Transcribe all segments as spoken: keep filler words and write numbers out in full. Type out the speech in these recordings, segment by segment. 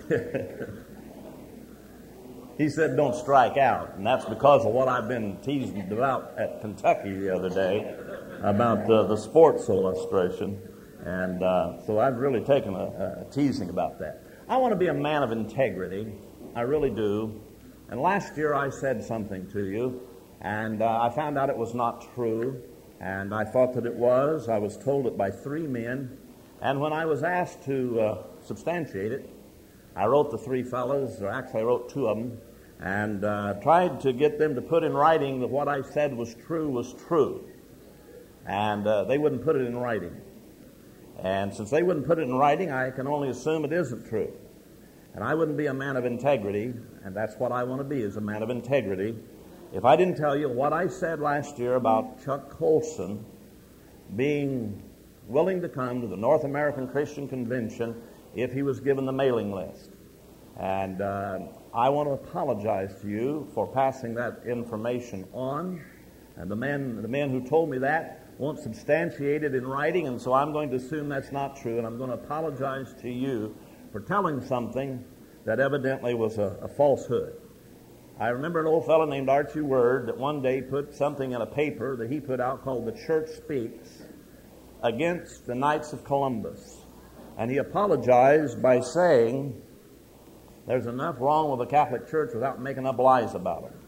He said, don't strike out. And that's because of what I've been teasing about at Kentucky the other day about uh, the Sports Illustration. And uh, so I've really taken a, a teasing about that. I want to be a man of integrity. I really do. And last year I said something to you, and uh, I found out it was not true. And I thought that it was. I was told it by three men. And when I was asked to uh, substantiate it, I wrote the three fellows, or actually I wrote two of them, and uh, tried to get them to put in writing that what I said was true was true. And uh, they wouldn't put it in writing. And since they wouldn't put it in writing, I can only assume it isn't true. And I wouldn't be a man of integrity, and that's what I want to be, is a man of integrity, if I didn't tell you what I said last year about Chuck Colson being willing to come to the North American Christian Convention if he was given the mailing list. And uh, I want to apologize to you for passing that information on. And the men, the men who told me that won't substantiate it in writing, and so I'm going to assume that's not true, and I'm going to apologize to you for telling something that evidently was a, a falsehood. I remember an old fellow named Archie Word that one day put something in a paper that he put out called The Church Speaks against the Knights of Columbus. And he apologized by saying there's enough wrong with the Catholic Church without making up lies about it.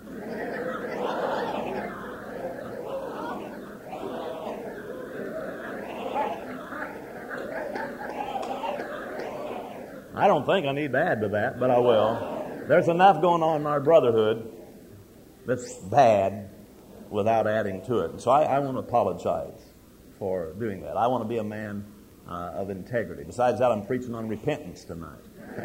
I don't think I need to add to that, but I will. There's enough going on in our brotherhood that's bad without adding to it. And so I, I want to apologize for doing that. I want to be a man uh, of integrity. Besides that, I'm preaching on repentance tonight.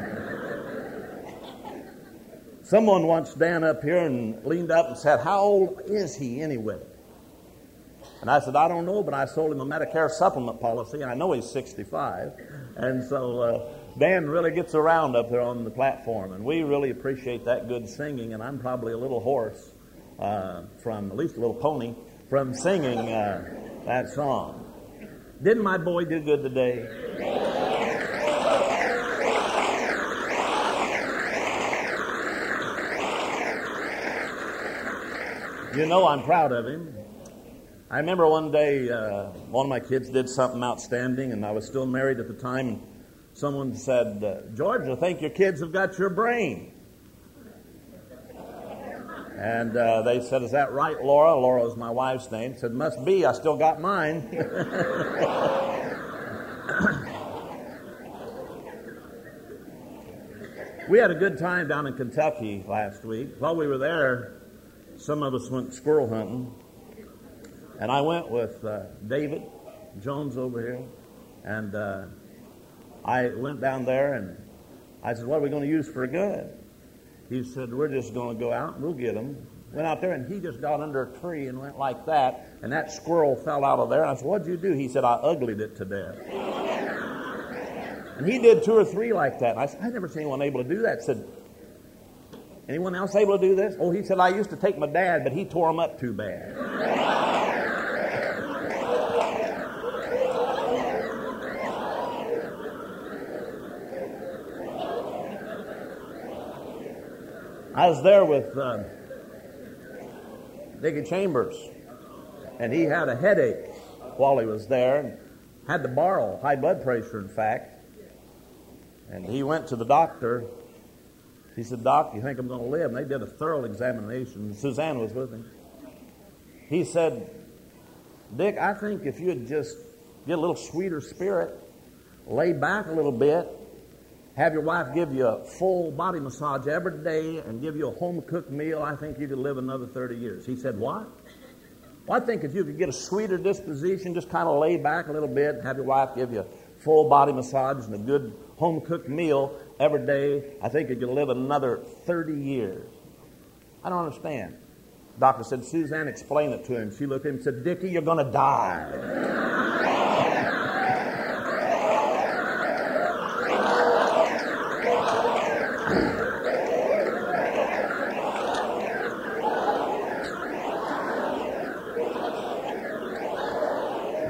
Someone once stand up here and leaned up and said, how old is he anyway? And I said, I don't know, but I sold him a Medicare supplement policy. I know he's sixty-five. And so uh, Dan really gets around up there on the platform, and we really appreciate that good singing, and I'm probably a little hoarse uh, from, at least a little pony, from singing uh, that song. Didn't my boy do good today? You know I'm proud of him. I remember one day uh, one of my kids did something outstanding, and I was still married at the time, and someone said, uh, George, I think your kids have got your brain. And uh, they said, is that right, Laura? Laura was my wife's name. Said, must be. I still got mine. We had a good time down in Kentucky last week. While we were there, some of us went squirrel hunting. And I went with uh, David Jones over here. And uh, I went down there and I said, what are we going to use for a gun? He said, we're just going to go out and we'll get them. Went out there and he just got under a tree and went like that. And that squirrel fell out of there. And I said, what'd you do? He said, I uglied it to death. And he did two or three like that. And I said, I've never seen anyone able to do that. I said, anyone else able to do this? Oh, he said, I used to take my dad, but he tore him up too bad. I was there with uh, Dickie Chambers, and he had a headache while he was there, and had to borrow high blood pressure, in fact. And he went to the doctor. He said, Doc, you think I'm going to live? And they did a thorough examination. Suzanne was with him. He said, Dick, I think if you would just get a little sweeter spirit, lay back a little bit, have your wife give you a full body massage every day and give you a home-cooked meal, I think you could live another thirty years. He said, what? Well, I think if you could get a sweeter disposition, just kind of lay back a little bit and have your wife give you a full body massage and a good home-cooked meal every day, I think you could live another thirty years. I don't understand. The doctor said, Suzanne, explain it to him. She looked at him and said, Dickie, you're going to die.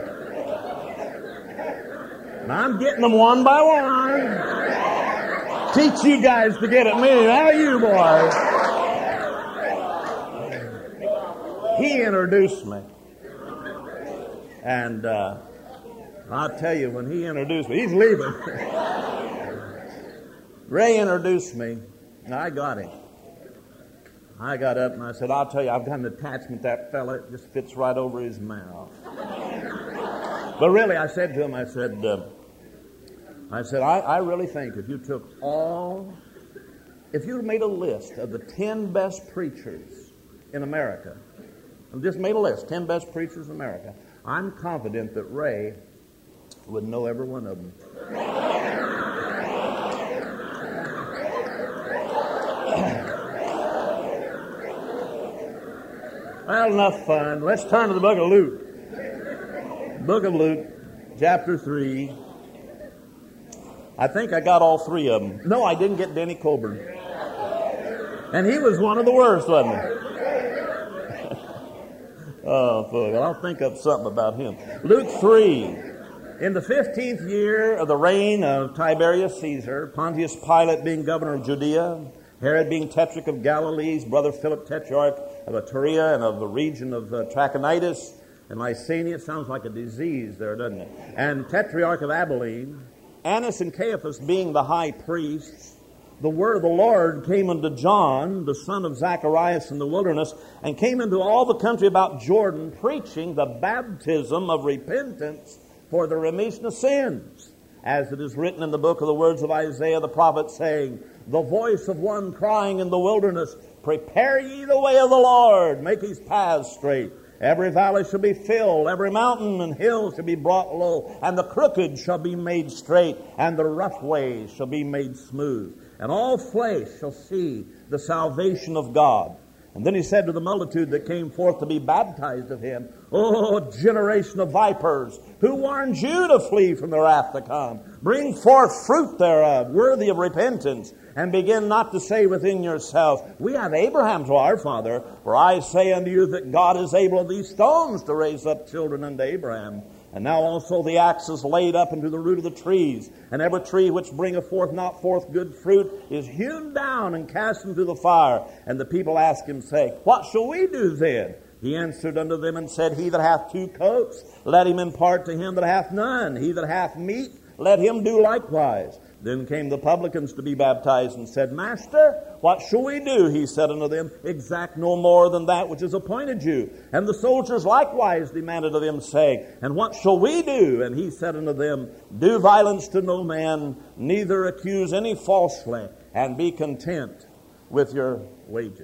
I'm getting them one by one. teach you guys to get at me. How you boys? He introduced me. And uh, I'll tell you, when he introduced me, he's leaving. Ray introduced me, and I got him. I got up and I said, I'll tell you, I've got an attachment to that fella. It just fits right over his mouth. But really, I said to him, I said, uh, I said, I, I really think if you took all, if you made a list of the ten best preachers in America, and just made a list, ten best preachers in America, I'm confident that Ray would know every one of them. Well, enough fun. Let's turn to the book of Luke. Book of Luke, chapter three. I think I got all three of them. No, I didn't get Denny Coburn. And he was one of the worst, wasn't he? Oh, fuck. I'll think up something about him. Luke three. In the fifteenth year of the reign of Tiberius Caesar, Pontius Pilate being governor of Judea, Herod being tetrarch of Galilee, his brother Philip tetrarch of Iturea and of the region of uh, Trachonitis, and Lysania, sounds like a disease there, doesn't it? And tetrarch of Abilene, Annas and Caiaphas being the high priests, the word of the Lord came unto John, the son of Zacharias, in the wilderness, and came into all the country about Jordan, preaching the baptism of repentance for the remission of sins, as it is written in the book of the words of Isaiah the prophet, saying, the voice of one crying in the wilderness, prepare ye the way of the Lord, make his paths straight. Every valley shall be filled, every mountain and hill shall be brought low, and the crooked shall be made straight, and the rough ways shall be made smooth. And all flesh shall see the salvation of God. And then he said to the multitude that came forth to be baptized of him, O generation of vipers, who warned you to flee from the wrath to come? Bring forth fruit thereof, worthy of repentance, and begin not to say within yourselves, we have Abraham to our father, for I say unto you that God is able of these stones to raise up children unto Abraham. And now also the axe is laid up into the root of the trees, and every tree which bringeth forth not forth good fruit is hewn down and cast into the fire. And the people asked him, saying, what shall we do then? He answered unto them and said, he that hath two coats, let him impart to him that hath none. He that hath meat, let him do likewise. Then came the publicans to be baptized, and said, Master, what shall we do? He said unto them, exact no more than that which is appointed you. And the soldiers likewise demanded of him, saying, and what shall we do? And he said unto them, do violence to no man, neither accuse any falsely, and be content with your wages.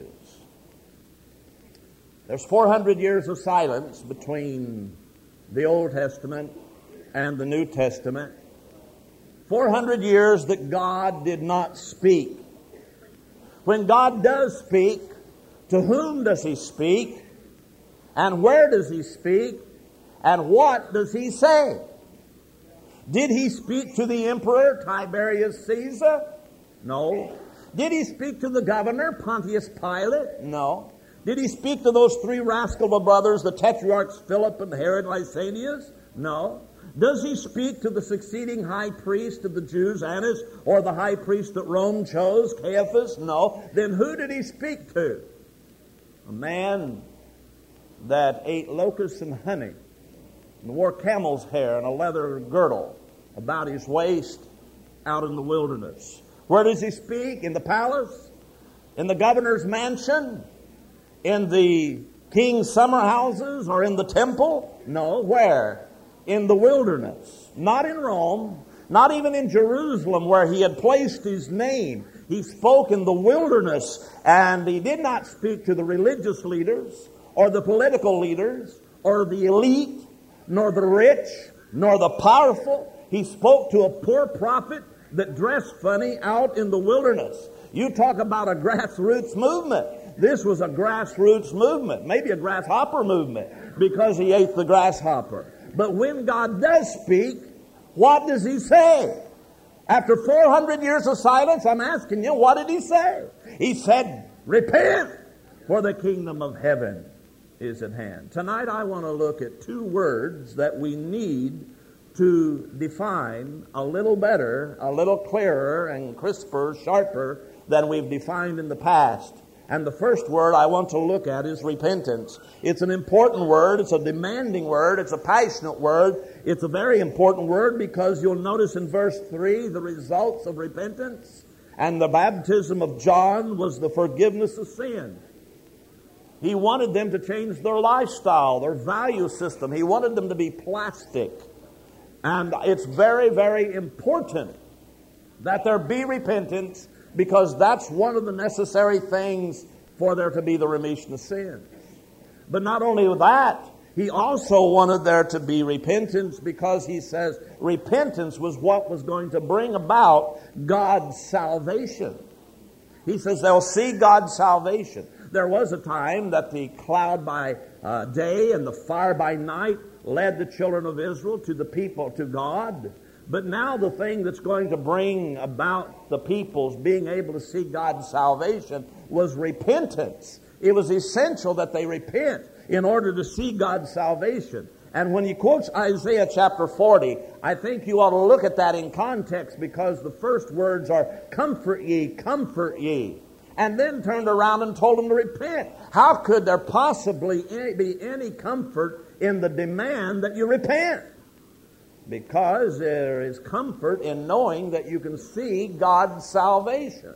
There's four hundred years of silence between the Old Testament and the New Testament. four hundred years that God did not speak. When God does speak, to whom does he speak? And where does he speak? And what does he say? Did he speak to the emperor, Tiberius Caesar? No. Did he speak to the governor, Pontius Pilate? No. Did he speak to those three rascal brothers, the tetrarchs Philip and Herod Lysanias? No. Does he speak to the succeeding high priest of the Jews, Annas, or the high priest that Rome chose, Caiaphas? No. Then who did he speak to? A man that ate locusts and honey, and wore camel's hair and a leather girdle about his waist out in the wilderness. Where does he speak? In the palace? In the governor's mansion? In the king's summer houses? Or in the temple? No. Where? In the wilderness. Not in Rome. Not even in Jerusalem where he had placed his name. He spoke in the wilderness, and he did not speak to the religious leaders or the political leaders or the elite, nor the rich, nor the powerful. He spoke to a poor prophet that dressed funny out in the wilderness. You talk about a grassroots movement. This was a grassroots movement, maybe a grasshopper movement, because he ate the grasshopper. But when God does speak, what does he say? After four hundred years of silence, I'm asking you, what did he say? He said, repent, for the kingdom of heaven is at hand. Tonight I want to look at two words that we need to define a little better, a little clearer and crisper, sharper than we've defined in the past. And the first word I want to look at is repentance. It's an important word. It's a demanding word. It's a passionate word. It's a very important word because you'll notice in verse three the results of repentance. And the baptism of John was the forgiveness of sin. He wanted them to change their lifestyle, their value system. He wanted them to be plastic. And it's very, very important that there be repentance, because that's one of the necessary things for there to be the remission of sin. But not only that, he also wanted there to be repentance, because he says repentance was what was going to bring about God's salvation. He says they'll see God's salvation. There was a time that the cloud by uh, day and the fire by night led the children of Israel to the people, to God. But now the thing that's going to bring about the people's being able to see God's salvation was repentance. It was essential that they repent in order to see God's salvation. And when he quotes Isaiah chapter forty, I think you ought to look at that in context, because the first words are, comfort ye, comfort ye. And then turned around and told them to repent. How could there possibly be any comfort in the demand that you repent? Because there is comfort in knowing that you can see God's salvation.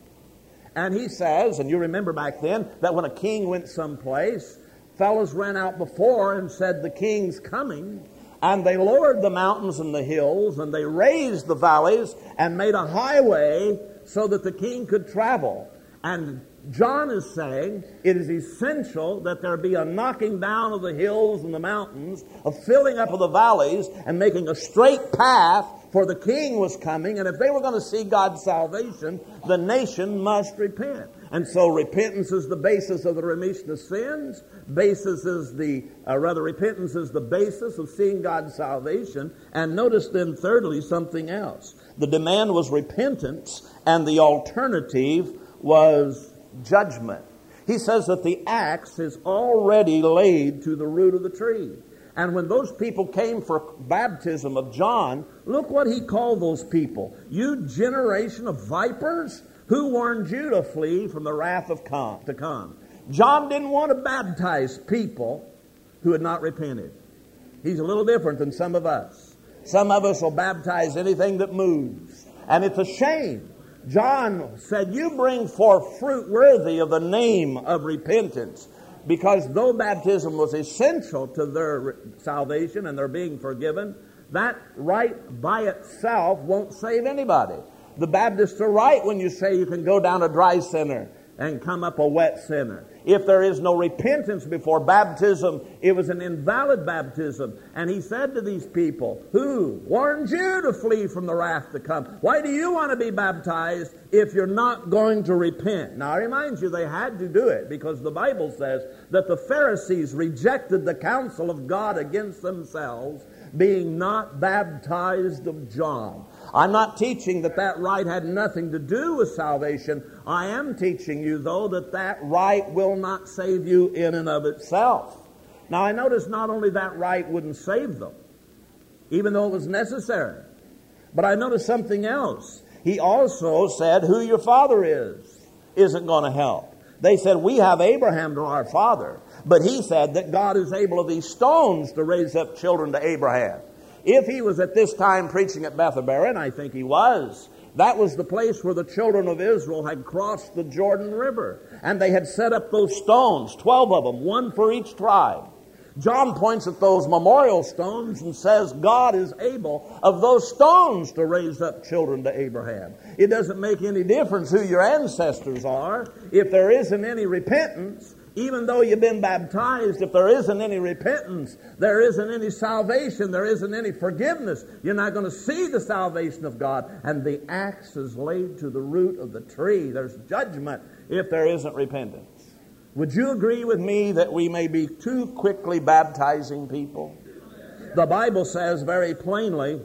And he says, and you remember back then, that when a king went someplace, fellows ran out before and said, the king's coming. And they lowered the mountains and the hills, and they raised the valleys and made a highway so that the king could travel. And John is saying it is essential that there be a knocking down of the hills and the mountains, a filling up of the valleys, and making a straight path, for the king was coming. And if they were going to see God's salvation, the nation must repent. And so repentance is the basis of the remission of sins. Basis is the, uh, rather, repentance is the basis of seeing God's salvation. And notice then, thirdly, something else. The demand was repentance, and the alternative was judgment. He says that the axe is already laid to the root of the tree. And when those people came for baptism of John, look what he called those people. You generation of vipers, who warned you to flee from the wrath of come, to come. John didn't want to baptize people who had not repented. He's a little different than some of us. Some of us will baptize anything that moves. And it's a shame. John said, you bring forth fruit worthy of the name of repentance. Because though baptism was essential to their salvation and their being forgiven, that right by itself won't save anybody. The Baptists are right when you say you can go down a dry sinner and come up a wet sinner. If there is no repentance before baptism, it was an invalid baptism. And he said to these people, who warned you to flee from the wrath to come? Why do you want to be baptized if you're not going to repent? Now I remind you, they had to do it, because the Bible says that the Pharisees rejected the counsel of God against themselves, being not baptized of John. I'm not teaching that that rite had nothing to do with salvation. I am teaching you, though, that that rite will not save you in and of itself. Now, I notice not only that rite wouldn't save them, even though it was necessary, but I noticed something else. He also said who your father is isn't going to help. They said, we have Abraham to our father. But he said that God is able of these stones to raise up children to Abraham. If he was at this time preaching at Bethabara, and I think he was, that was the place where the children of Israel had crossed the Jordan River. And they had set up those stones, twelve of them, one for each tribe. John points at those memorial stones and says God is able of those stones to raise up children to Abraham. It doesn't make any difference who your ancestors are. If there isn't any repentance, even though you've been baptized, if there isn't any repentance, there isn't any salvation, there isn't any forgiveness, you're not going to see the salvation of God. And the axe is laid to the root of the tree. There's judgment if there isn't repentance. Would you agree with me that we may be too quickly baptizing people? The Bible says very plainly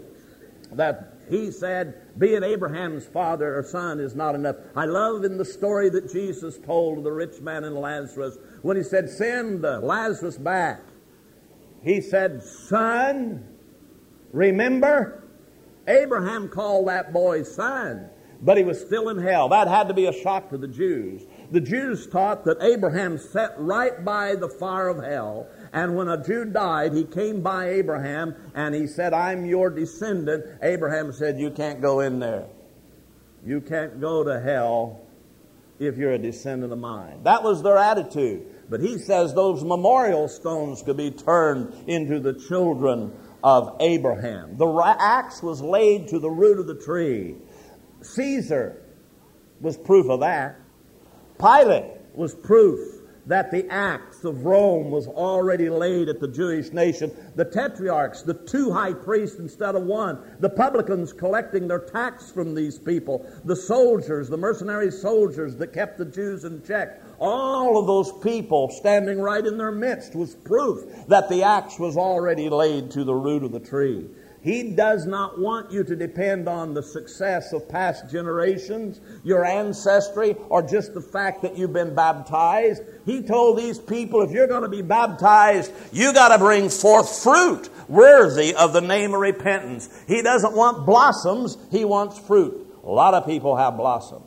that he said, being Abraham's father or son is not enough. I love in the story that Jesus told of the rich man and Lazarus, when he said, send Lazarus back. He said, son, Remember? Abraham called that boy son, but he was still in hell. That had to be a shock to the Jews. The Jews taught that Abraham sat right by the fire of hell, and when a Jew died, he came by Abraham and he said, I'm your descendant. Abraham said, you can't go in there. You can't go to hell if you're a descendant of mine. That was their attitude. But he says those memorial stones could be turned into the children of Abraham. The axe was laid to the root of the tree. Caesar was proof of that. Pilate was proof that the axe of Rome was already laid at the Jewish nation. The tetrarchs, the two high priests instead of one, the publicans collecting their tax from these people, the soldiers, the mercenary soldiers that kept the Jews in check, all of those people standing right in their midst was proof that the axe was already laid to the root of the tree. He does not want you to depend on the success of past generations, your ancestry, or just the fact that you've been baptized. He told these people, if you're going to be baptized, you got to bring forth fruit worthy of the name of repentance. He doesn't want blossoms, he wants fruit. A lot of people have blossoms.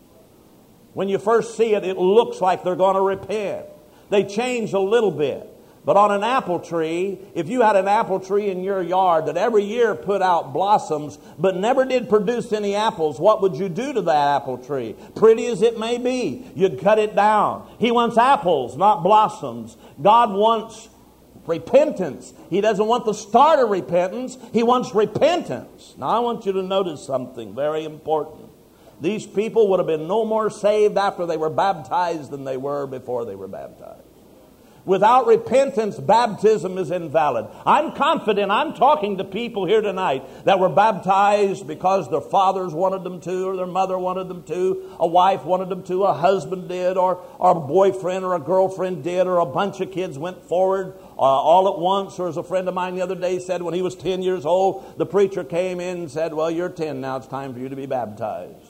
When you first see it, it looks like they're going to repent. They change a little bit. But on an apple tree, if you had an apple tree in your yard that every year put out blossoms but never did produce any apples, what would you do to that apple tree? Pretty as it may be, you'd cut it down. He wants apples, not blossoms. God wants repentance. He doesn't want the start of repentance. He wants repentance. Now I want you to notice something very important. These people would have been no more saved after they were baptized than they were before they were baptized. Without repentance, baptism is invalid. I'm confident I'm talking to people here tonight that were baptized because their fathers wanted them to, or their mother wanted them to, a wife wanted them to, a husband did, or, or a boyfriend or a girlfriend did, or a bunch of kids went forward uh, all at once. Or as a friend of mine the other day said, when he was ten years old, the preacher came in and said, well, you're ten now, it's time for you to be baptized.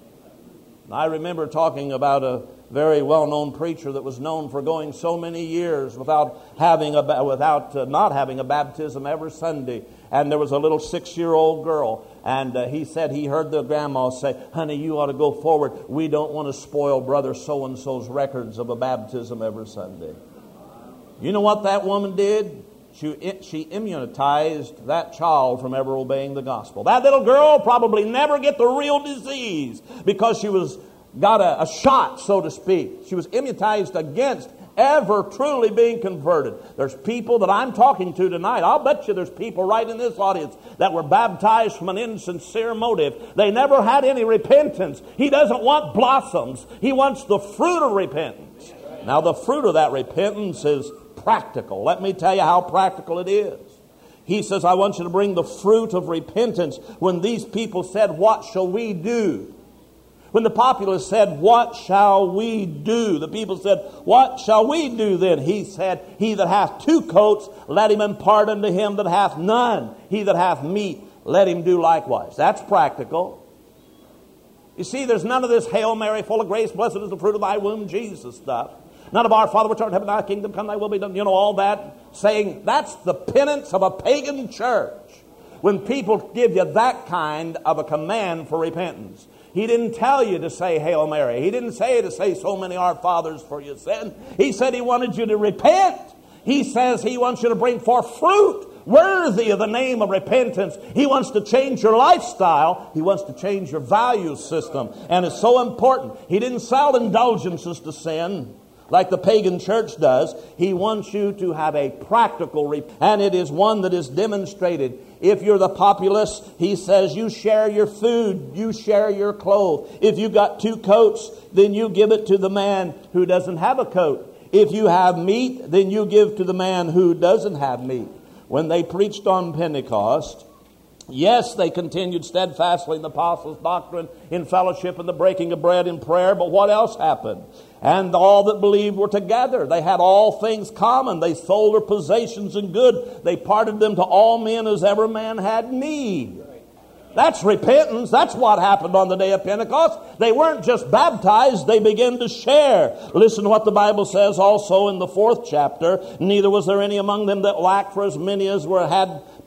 And I remember talking about a very well-known preacher that was known for going so many years without having a, without uh, not having a baptism every Sunday. And there was a little six-year-old girl, and uh, he said he heard the grandma say, honey, you ought to go forward. We don't want to spoil brother so-and-so's records of a baptism every Sunday. You know what that woman did? She, she immunized that child from ever obeying the gospel. That little girl probably never get the real disease because she was got a, a shot, so to speak. She was immunized against ever truly being converted. There's people that I'm talking to tonight. I'll bet you there's people right in this audience that were baptized from an insincere motive. They never had any repentance. He doesn't want blossoms. He wants the fruit of repentance. Now, the fruit of that repentance is practical. Let me tell you how practical it is. He says, I want you to bring the fruit of repentance. When these people said, what shall we do? When the populace said, what shall we do? The people said, what shall we do then? He said, he that hath two coats, let him impart unto him that hath none. He that hath meat, let him do likewise. That's practical. You see, there's none of this Hail Mary, full of grace, blessed is the fruit of thy womb, Jesus stuff. None of our Father which art in heaven, thy kingdom come, thy will be done. You know, all that saying, that's the penance of a pagan church. When people give you that kind of a command for repentance. He didn't tell you to say Hail Mary. He didn't say to say so many Our Fathers for your sin. He said he wanted you to repent. He says he wants you to bring forth fruit worthy of the name of repentance. He wants to change your lifestyle. He wants to change your value system. And it's so important. He didn't sell indulgences to sin like the pagan church does. He wants you to have a practical repentance. And it is one that is demonstrated. If you're the populace, he says you share your food, you share your clothes. If you've got two coats, then you give it to the man who doesn't have a coat. If you have meat, then you give to the man who doesn't have meat. When they preached on Pentecost, yes, they continued steadfastly in the apostles' doctrine, in fellowship, in the breaking of bread, in prayer. But what else happened? And all that believed were together. They had all things common. They sold their possessions and good. They parted them to all men as every man had need. That's repentance. That's what happened on the day of Pentecost. They weren't just baptized. They began to share. Listen to what the Bible says also in the fourth chapter. Neither was there any among them that lacked, for as many as were had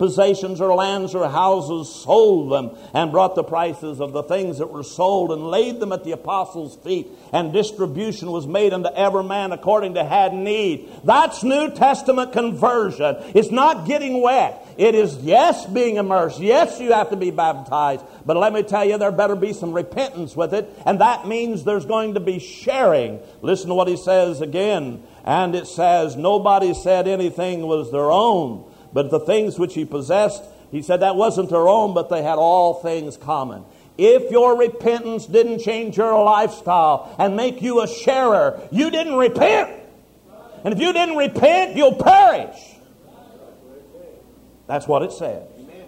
possessions or lands or houses, sold them, and brought the prices of the things that were sold, and laid them at the apostles' feet, and distribution was made unto every man according to had need. That's New Testament conversion. It's not getting wet. It is, yes, being immersed. Yes, you have to be baptized. But let me tell you, there better be some repentance with it. And that means there's going to be sharing. Listen to what he says again. And it says, nobody said anything was their own. But the things which he possessed, he said that wasn't their own, but they had all things common. If your repentance didn't change your lifestyle and make you a sharer, you didn't repent. And if you didn't repent, you'll perish. That's what it says. Amen.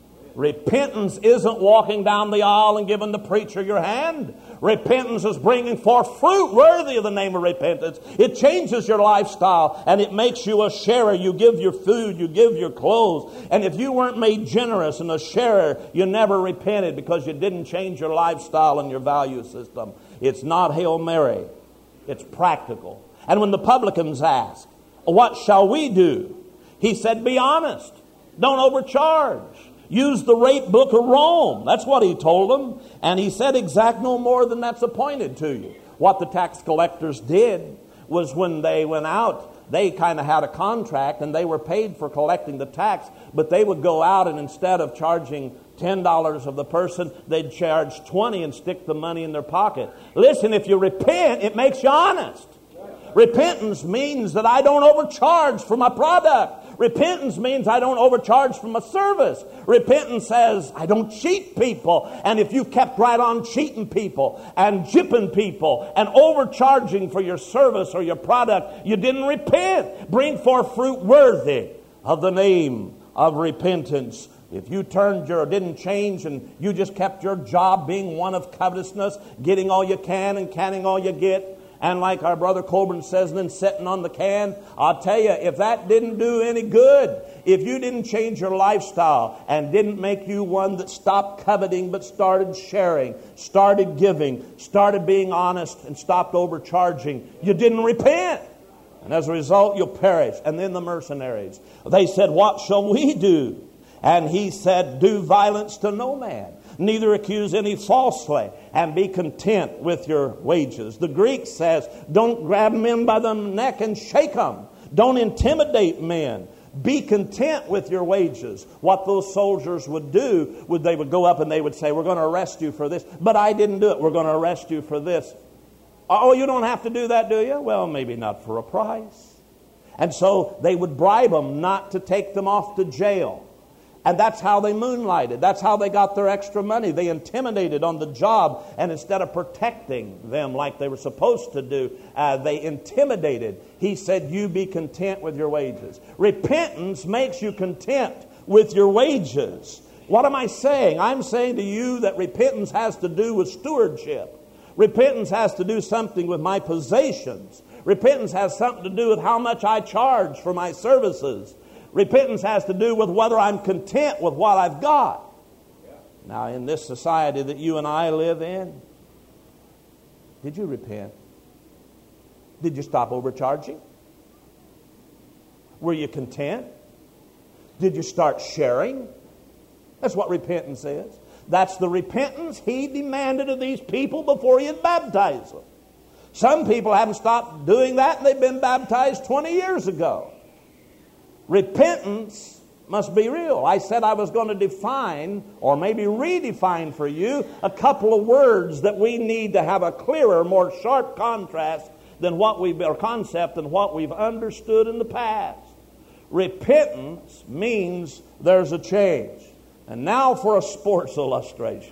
Repentance isn't walking down the aisle and giving the preacher your hand. Repentance is bringing forth fruit worthy of the name of repentance. It changes your lifestyle and it makes you a sharer. You give your food, you give your clothes. And if you weren't made generous and a sharer, you never repented because you didn't change your lifestyle and your value system. It's not Hail Mary. It's practical. And when the publicans asked, what shall we do? He said, be honest. Don't overcharge. Use the rate book of Rome. That's what he told them. And he said, exact no more than that's appointed to you. What the tax collectors did was when they went out, they kind of had a contract and they were paid for collecting the tax. But they would go out and instead of charging ten dollars of the person, they'd charge twenty dollars and stick the money in their pocket. Listen, if you repent, it makes you honest. Repentance means that I don't overcharge for my product. Repentance means I don't overcharge for my service. Repentance says I don't cheat people. And if you kept right on cheating people and gypping people and overcharging for your service or your product, you didn't repent. Bring forth fruit worthy of the name of repentance. If you turned your, didn't change and you just kept your job being one of covetousness, getting all you can and canning all you get, and like our brother Colburn says, then sitting on the can, I'll tell you, if that didn't do any good, if you didn't change your lifestyle and didn't make you one that stopped coveting but started sharing, started giving, started being honest and stopped overcharging, you didn't repent. And as a result, you'll perish. And then the mercenaries, they said, what shall we do? And he said, do violence to no man. Neither accuse any falsely, and be content with your wages. The Greek says, don't grab men by the neck and shake them. Don't intimidate men. Be content with your wages. What those soldiers would do, would they would go up and they would say, we're going to arrest you for this. But I didn't do it. We're going to arrest you for this. Oh, you don't have to do that, do you? Well, maybe not for a price. And so they would bribe them not to take them off to jail. And that's how they moonlighted. That's how they got their extra money. They intimidated on the job. And instead of protecting them like they were supposed to do, uh, they intimidated. He said, you be content with your wages. Repentance makes you content with your wages. What am I saying? I'm saying to you that repentance has to do with stewardship. Repentance has to do something with my possessions. Repentance has something to do with how much I charge for my services. Repentance has to do with whether I'm content with what I've got. Now, in this society that you and I live in, did you repent? Did you stop overcharging? Were you content? Did you start sharing? That's what repentance is. That's the repentance he demanded of these people before he had baptized them. Some people haven't stopped doing that and they've been baptized twenty years ago. Repentance must be real. I said I was going to define or maybe redefine for you a couple of words that we need to have a clearer, more sharp contrast than what we've, or concept than what we've understood in the past. Repentance means there's a change. And now for a sports illustration.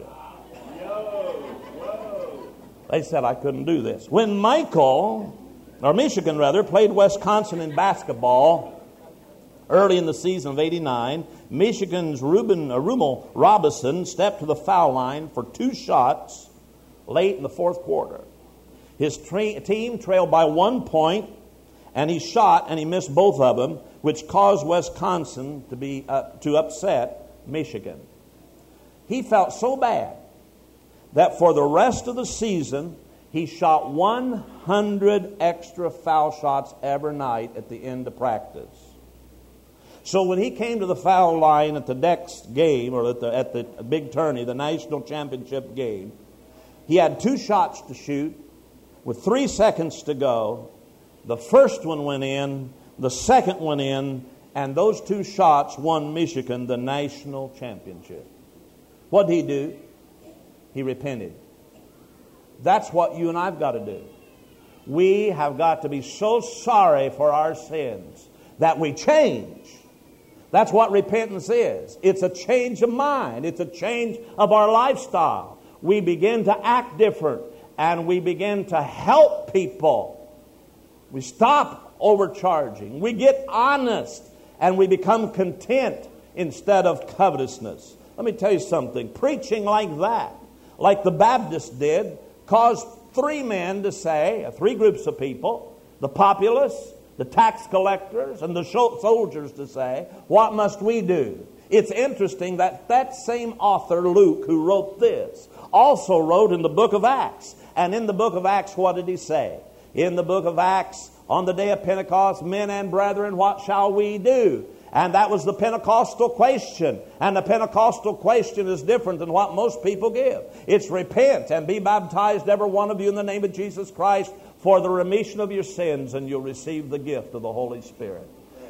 They said I couldn't do this. When Michael, or Michigan rather, played Wisconsin in basketball early in the season of eighty-nine, Michigan's Ruben uh, Rummel Robinson stepped to the foul line for two shots late in the fourth quarter. His tra- team trailed by one point, and he shot and he missed both of them, which caused Wisconsin to be uh, to upset Michigan. He felt so bad that for the rest of the season, he shot one hundred extra foul shots every night at the end of practice. So when he came to the foul line at the next game, or at the, at the big tourney, the national championship game, he had two shots to shoot with three seconds to go. The first one went in, the second one in, and those two shots won Michigan the national championship. What did he do? He repented. That's what you and I've got to do. We have got to be so sorry for our sins that we change. That's what repentance is. It's a change of mind. It's a change of our lifestyle. We begin to act different, and we begin to help people. We stop overcharging. We get honest, and we become content instead of covetousness. Let me tell you something. Preaching like that, like the Baptists did, caused three men to say, three groups of people, the populace, the tax collectors, and the soldiers to say, what must we do? It's interesting that that same author, Luke, who wrote this, also wrote in the book of Acts. And in the book of Acts, what did he say? In the book of Acts, on the day of Pentecost, men and brethren, what shall we do? And that was the Pentecostal question. And the Pentecostal question is different than what most people give. It's repent and be baptized, every one of you, in the name of Jesus Christ, for the remission of your sins, and you'll receive the gift of the Holy Spirit.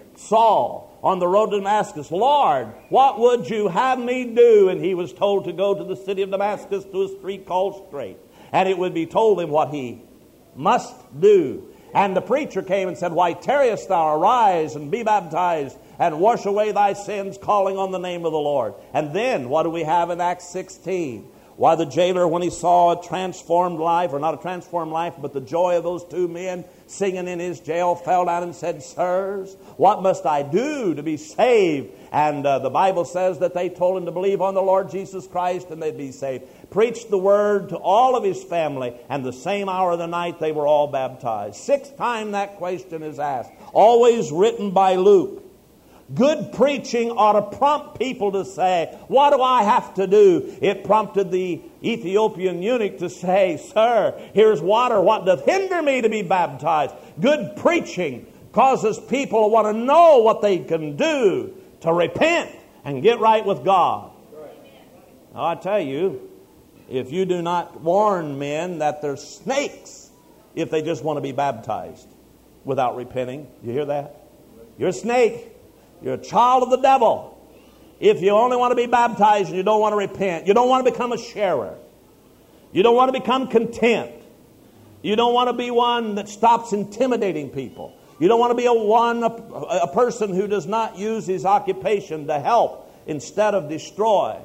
Saul, on the road to Damascus, Lord, what would you have me do? And he was told to go to the city of Damascus to a street called Straight. And it would be told him what he must do. And the preacher came and said, why tarriest thou? Arise and be baptized and wash away thy sins, calling on the name of the Lord. And then, what do we have in Acts sixteen? Why, the jailer, when he saw a transformed life, or not a transformed life, but the joy of those two men singing in his jail, fell down and said, sirs, what must I do to be saved? And uh, the Bible says that they told him to believe on the Lord Jesus Christ and they'd be saved. Preached the word to all of his family, and the same hour of the night they were all baptized. Sixth time that question is asked. Always written by Luke. Good preaching ought to prompt people to say, what do I have to do? It prompted the Ethiopian eunuch to say, sir, here's water. What doth hinder me to be baptized? Good preaching causes people to want to know what they can do to repent and get right with God. Now, I tell you, if you do not warn men that they're snakes if they just want to be baptized without repenting, you hear that? You're a snake. You're a child of the devil. If you only want to be baptized and you don't want to repent, you don't want to become a sharer. You don't want to become content. You don't want to be one that stops intimidating people. You don't want to be a one a, a person who does not use his occupation to help instead of destroy.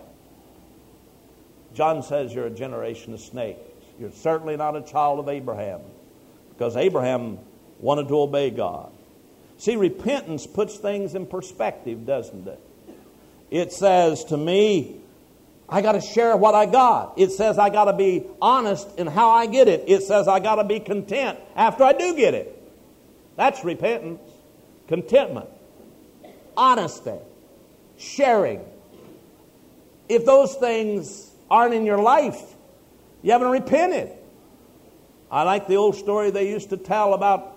John says you're a generation of snakes. You're certainly not a child of Abraham, because Abraham wanted to obey God. See, repentance puts things in perspective, doesn't it? It says to me, I got to share what I got. It says I got to be honest in how I get it. It says I got to be content after I do get it. That's repentance. Contentment. Honesty. Sharing. If those things aren't in your life, you haven't repented. I like the old story they used to tell about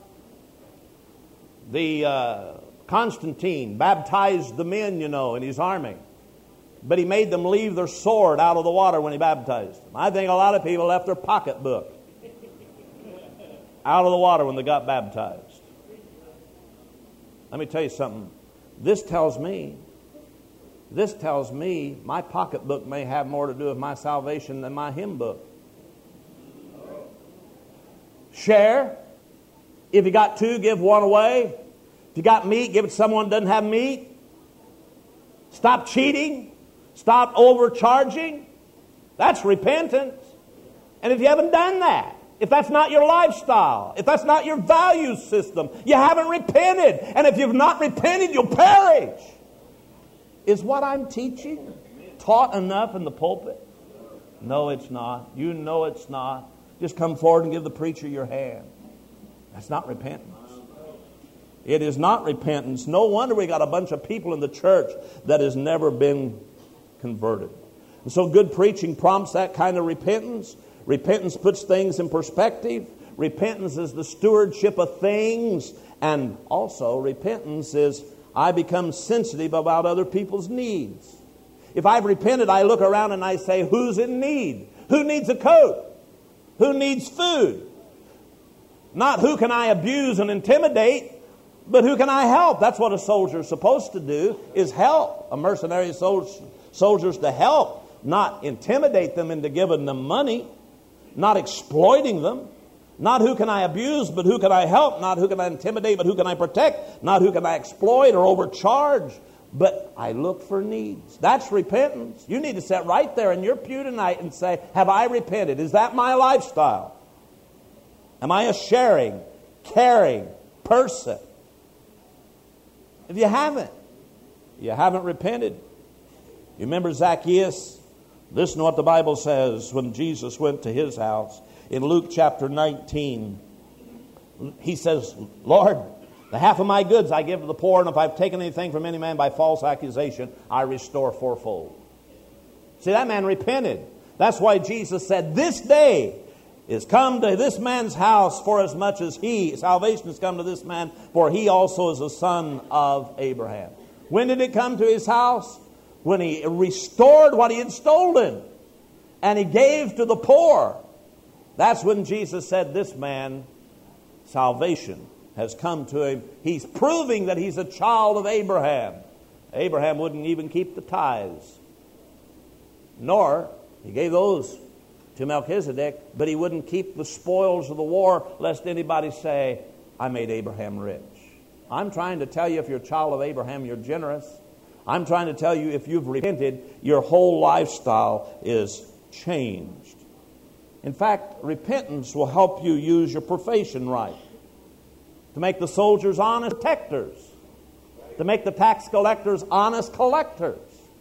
the uh, Constantine baptized the men, you know, in his army. But he made them leave their sword out of the water when he baptized them. I think a lot of people left their pocketbook out of the water when they got baptized. Let me tell you something. This tells me, this tells me my pocketbook may have more to do with my salvation than my hymn book. Share. If you got two, give one away. If you got meat, give it to someone who doesn't have meat. Stop cheating. Stop overcharging. That's repentance. And if you haven't done that, if that's not your lifestyle, if that's not your value system, you haven't repented. And if you've not repented, you'll perish. Is what I'm teaching taught enough in the pulpit? No, it's not. You know it's not. Just come forward and give the preacher your hand. That's not repentance. It is not repentance. No wonder we got a bunch of people in the church that has never been converted. And so good preaching prompts that kind of repentance. Repentance puts things in perspective. Repentance is the stewardship of things. And also repentance is I become sensitive about other people's needs. If I've repented, I look around and I say, who's in need? Who needs a coat? Who needs food? Not who can I abuse and intimidate, but who can I help? That's what a soldier is supposed to do, is help. A mercenary soldier is to help, not intimidate them into giving them money, not exploiting them. Not who can I abuse, but who can I help. Not who can I intimidate, but who can I protect. Not who can I exploit or overcharge. But I look for needs. That's repentance. You need to sit right there in your pew tonight and say, have I repented? Is that my lifestyle? Am I a sharing, caring person? If you haven't, you haven't repented. You remember Zacchaeus? Listen to what the Bible says when Jesus went to his house. In Luke chapter nineteen, he says, Lord, the half of my goods I give to the poor, and if I've taken anything from any man by false accusation, I restore fourfold. See, that man repented. That's why Jesus said, this day is come to this man's house, for as much as he, salvation has come to this man, for he also is a son of Abraham. When did it come to his house? When he restored what he had stolen, and he gave to the poor. That's when Jesus said, this man, salvation has come to him. He's proving that he's a child of Abraham. Abraham wouldn't even keep the tithes. Nor, he gave those to Melchizedek, but he wouldn't keep the spoils of the war, lest anybody say, I made Abraham rich. I'm trying to tell you, if you're a child of Abraham, you're generous. I'm trying to tell you, if you've repented, your whole lifestyle is changed. In fact, repentance will help you use your profession right. To make the soldiers honest protectors. To make the tax collectors honest collectors.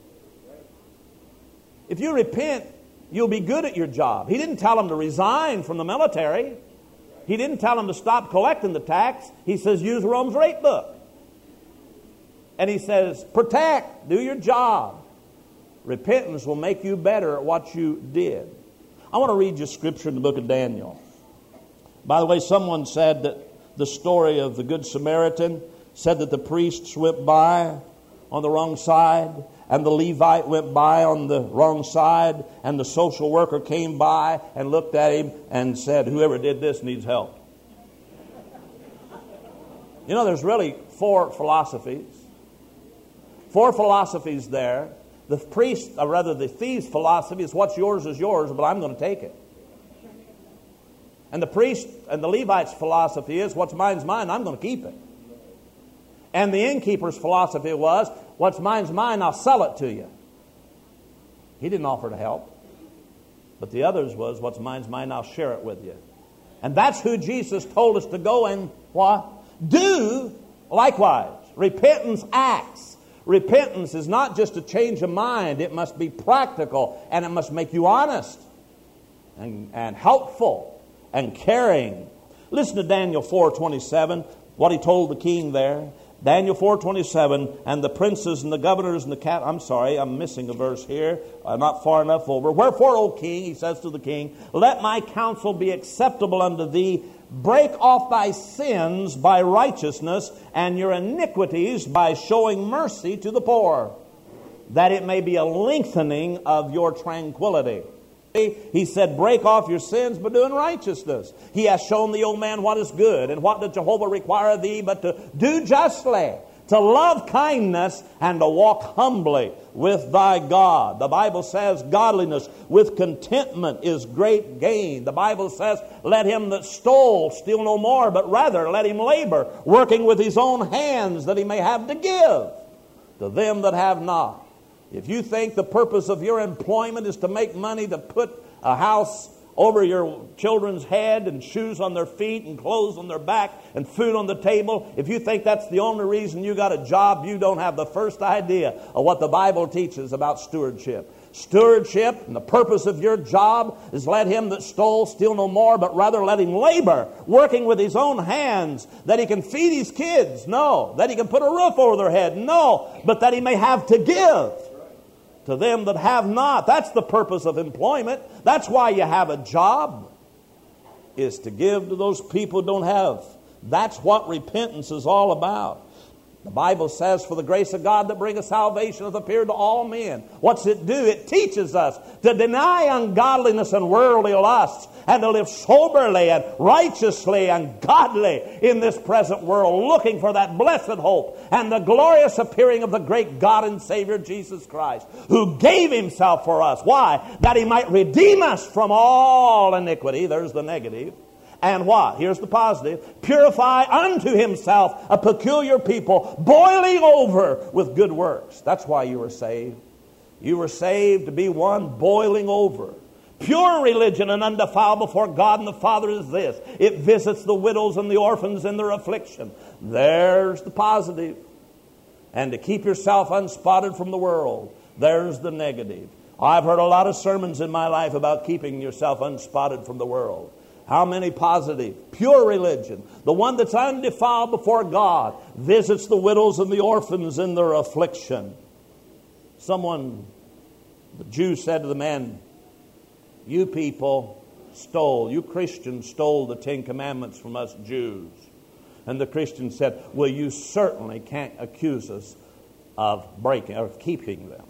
If you repent, you'll be good at your job. He didn't tell them to resign from the military. He didn't tell them to stop collecting the tax. He says, use Rome's rate book. And he says, protect, do your job. Repentance will make you better at what you did. I want to read you scripture in the book of Daniel. By the way, someone said that the story of the Good Samaritan said that the priests went by on the wrong side, and the Levite went by on the wrong side, and the social worker came by and looked at him and said, whoever did this needs help. You know, there's really four philosophies. Four philosophies there. The priest, or rather the thief's philosophy is what's yours is yours, but I'm going to take it. And the priest and the Levite's philosophy is what's mine's mine, I'm going to keep it. And the innkeeper's philosophy was what's mine's mine, I'll sell it to you. He didn't offer to help. But the others was what's mine's mine, I'll share it with you. And that's who Jesus told us to go and what? Do likewise. Repentance acts. Repentance is not just a change of mind. It must be practical, and it must make you honest and, and helpful and caring. Listen to Daniel four twenty-seven, what he told the king there. Daniel four twenty-seven, and the princes and the governors and the cat. I'm sorry, I'm missing a verse here. I'm not far enough over. Wherefore, O king, he says to the king, let my counsel be acceptable unto thee. Break off thy sins by righteousness, and your iniquities by showing mercy to the poor, that it may be a lengthening of your tranquility. He said, break off your sins by doing righteousness. He has shown the old man what is good, and what does Jehovah require of thee but to do justly, to love kindness, and to walk humbly with thy God. The Bible says godliness with contentment is great gain. The Bible says, let him that stole steal no more, but rather let him labor, working with his own hands, that he may have to give to them that have not. If you think the purpose of your employment is to make money to put a house over your children's head and shoes on their feet and clothes on their back and food on the table, if you think that's the only reason you got a job, you don't have the first idea of what the Bible teaches about stewardship. Stewardship and the purpose of your job is let him that stole steal no more, but rather let him labor, working with his own hands, that he can feed his kids. No. That he can put a roof over their head. No. But that he may have to give to them that have not. That's the purpose of employment. That's why you have a job, is to give to those people who don't have. That's what repentance is all about. The Bible says, for the grace of God that bringeth salvation hath appeared to all men. What's it do? It teaches us to deny ungodliness and worldly lusts and to live soberly and righteously and godly in this present world, looking for that blessed hope and the glorious appearing of the great God and Savior Jesus Christ, who gave himself for us. Why? That he might redeem us from all iniquity. There's the negative. And what? Here's the positive. Purify unto himself a peculiar people, boiling over with good works. That's why you were saved. You were saved to be one boiling over. Pure religion and undefiled before God and the Father is this: it visits the widows and the orphans in their affliction. There's the positive. And to keep yourself unspotted from the world. There's the negative. I've heard a lot of sermons in my life about keeping yourself unspotted from the world. How many positive? Pure religion, the one that's undefiled before God, visits the widows and the orphans in their affliction. Someone, the Jew said to the man, you people stole, you Christians stole the Ten Commandments from us Jews. And the Christian said, well, you certainly can't accuse us of breaking, or of keeping them.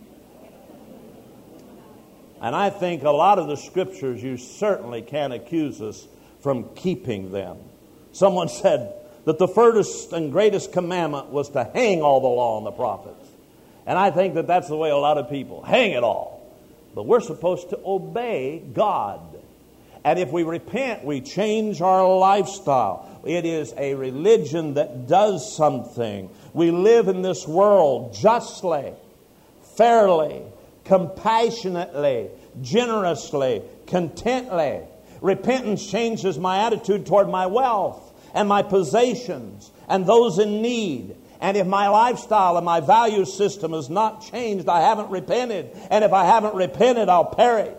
And I think a lot of the scriptures, you certainly can't accuse us from keeping them. Someone said that the first and greatest commandment was to hang all the law and the prophets. And I think that that's the way a lot of people hang it all. But we're supposed to obey God. And if we repent, we change our lifestyle. It is a religion that does something. We live in this world justly, fairly, compassionately, generously, contently. Repentance changes my attitude toward my wealth and my possessions and those in need. And if my lifestyle and my value system is not changed, I haven't repented. And if I haven't repented, I'll perish.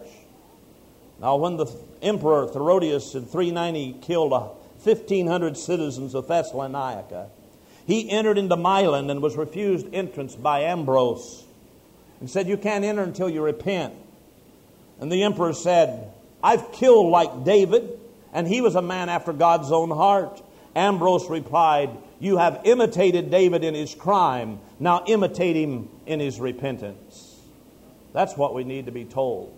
Now, when the Emperor Herodias in three ninety killed fifteen hundred citizens of Thessalonica, he entered into Milan and was refused entrance by Ambrose, and said, you can't enter until you repent. And the emperor said, I've killed like David, and he was a man after God's own heart. Ambrose replied, you have imitated David in his crime. Now imitate him in his repentance. That's what we need to be told.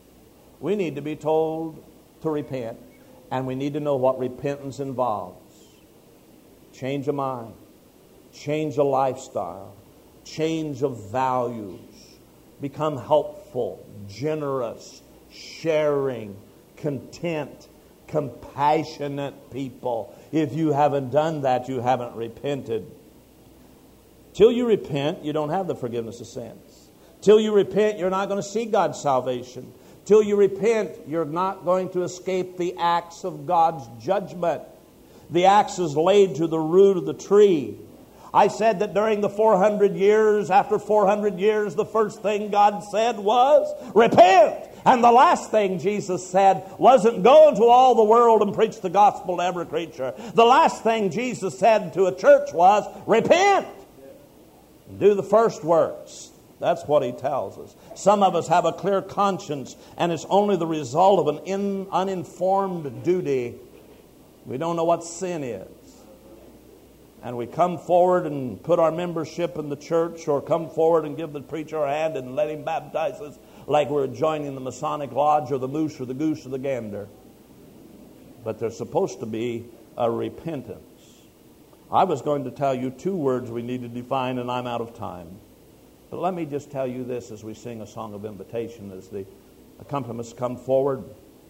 We need to be told to repent, and we need to know what repentance involves. Change of mind, change of lifestyle, change of values. Become helpful, generous, sharing, content, compassionate people. If you haven't done that, you haven't repented. Till you repent, you don't have the forgiveness of sins. Till you repent, you're not going to see God's salvation. Till you repent, you're not going to escape the axe of God's judgment. The axe is laid to the root of the tree. I said that during the four hundred years, after four hundred years, the first thing God said was, repent. And the last thing Jesus said wasn't go into all the world and preach the gospel to every creature. The last thing Jesus said to a church was, repent. Do the first works. That's what he tells us. Some of us have a clear conscience, and it's only the result of an in, uninformed duty. We don't know what sin is. And we come forward and put our membership in the church, or come forward and give the preacher our hand and let him baptize us like we're joining the Masonic Lodge or the moose or the goose or the gander. But there's supposed to be a repentance. I was going to tell you two words we need to define, and I'm out of time. But let me just tell you this as we sing a song of invitation, as the accompaniments come forward.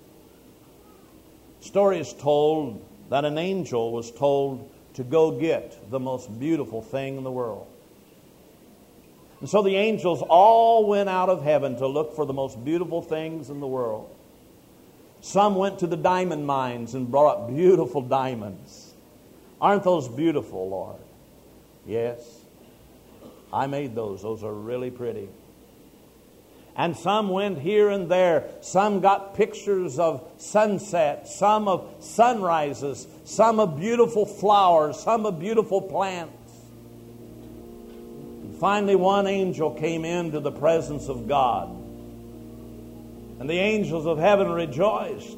Story is told that an angel was told to go get the most beautiful thing in the world. And so the angels all went out of heaven to look for the most beautiful things in the world. Some went to the diamond mines and brought up beautiful diamonds. Aren't those beautiful, Lord? Yes. I made those. Those are really pretty. And some went here and there. Some got pictures of sunsets, some of sunrises, some of beautiful flowers, some of beautiful plants. And finally, one angel came into the presence of God. And the angels of heaven rejoiced.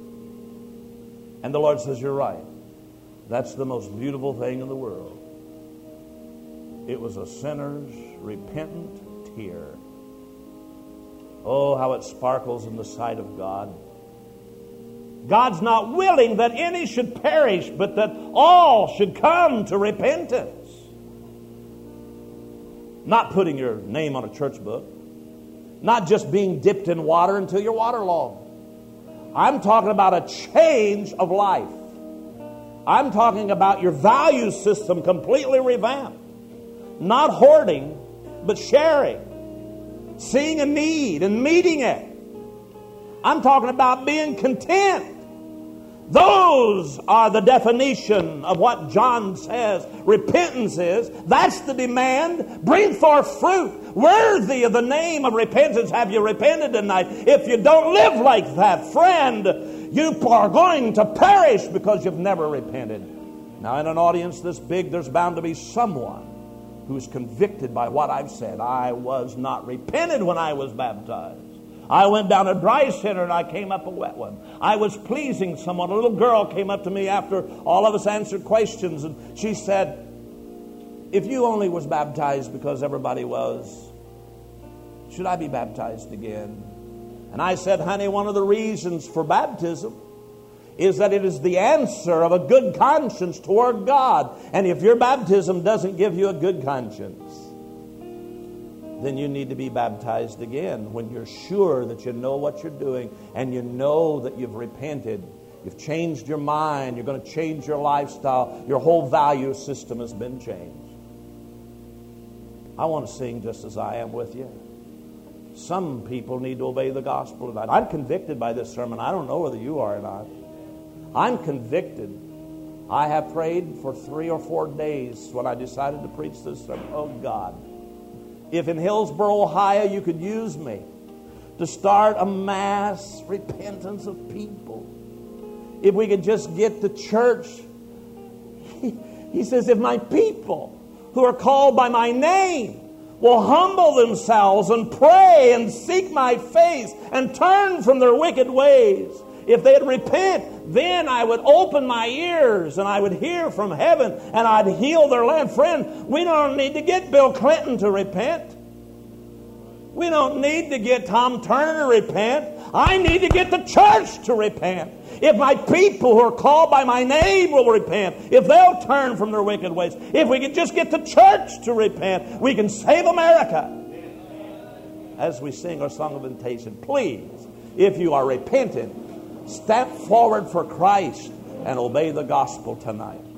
And the Lord says, you're right. That's the most beautiful thing in the world. It was a sinner's repentant tear. Oh, how it sparkles in the sight of God. God's not willing that any should perish, but that all should come to repentance. Not putting your name on a church book. Not just being dipped in water until you're waterlogged. I'm talking about a change of life. I'm talking about your value system completely revamped. Not hoarding, but sharing. Seeing a need and meeting it. I'm talking about being content. Those are the definition of what John says repentance is. That's the demand. Bring forth fruit worthy of the name of repentance. Have you repented tonight? If you don't live like that, friend, you are going to perish because you've never repented. Now, in an audience this big, there's bound to be someone who's convicted by what I've said. I was not repented when I was baptized. I went down a dry center and I came up a wet one. I was pleasing someone. A little girl came up to me after all of us answered questions, and she said, if you only was baptized because everybody was, should I be baptized again? And I said, honey, one of the reasons for baptism is that it is the answer of a good conscience toward God. And if your baptism doesn't give you a good conscience, then you need to be baptized again when you're sure that you know what you're doing and you know that you've repented. You've changed your mind. You're going to change your lifestyle. Your whole value system has been changed. I want to sing just as I am with you. Some people need to obey the gospel tonight. I'm convicted by this sermon. I don't know whether you are or not. I'm convicted. I have prayed for three or four days when I decided to preach this sermon. Oh, God. If in Hillsboro, Ohio, you could use me to start a mass repentance of people. If we could just get the church. He, he says, if my people who are called by my name will humble themselves and pray and seek my face and turn from their wicked ways, if they'd repent, then I would open my ears and I would hear from heaven and I'd heal their land. Friend, we don't need to get Bill Clinton to repent. We don't need to get Tom Turner to repent. I need to get the church to repent. If my people who are called by my name will repent, if they'll turn from their wicked ways, if we can just get the church to repent, we can save America. As we sing our song of invitation, please, if you are repentant, step forward for Christ and obey the gospel tonight.